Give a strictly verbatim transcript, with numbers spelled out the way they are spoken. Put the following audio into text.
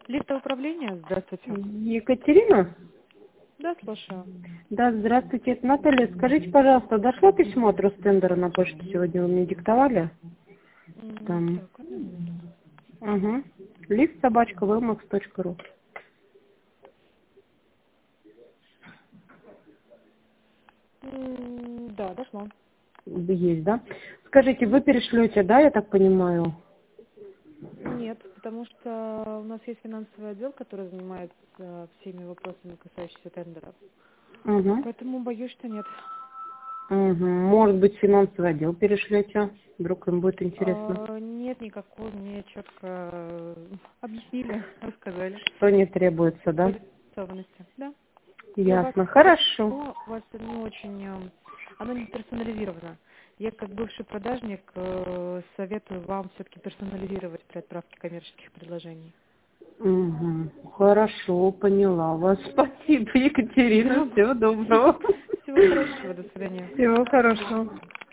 Лифтовое управление, здравствуйте. Екатерина? Да, слушаю. Да, здравствуйте, это Наталья. Скажите, пожалуйста, дошло письмо от Ростендера на почту сегодня? Вы мне диктовали? М, Там. Так, одну минуту. Угу. Лифт собачка вэлмакс точка ру. М, Да, дошло. Есть, да? Скажите, вы перешлете, да, я так понимаю? Нет, потому что у нас есть финансовый отдел, который занимается всеми вопросами, касающимися тендеров. Угу. Поэтому боюсь, что нет. Угу. Может быть, финансовый отдел перешлете? Вдруг им будет интересно. А, Нет никакой, мне четко э, объяснили, рассказали. Что не требуется, По да? заинтересованности. Да. И у вас Ясно. э, Хорошо. письмо, у вас не очень, э, оно не персонализировано. Я как бывший продажник э, советую вам все-таки персонализировать при отправке коммерческих предложений. Угу. Хорошо, поняла вас. Спасибо, Екатерина. Да. Всего доброго. Всего хорошего, до свидания. Всего хорошего.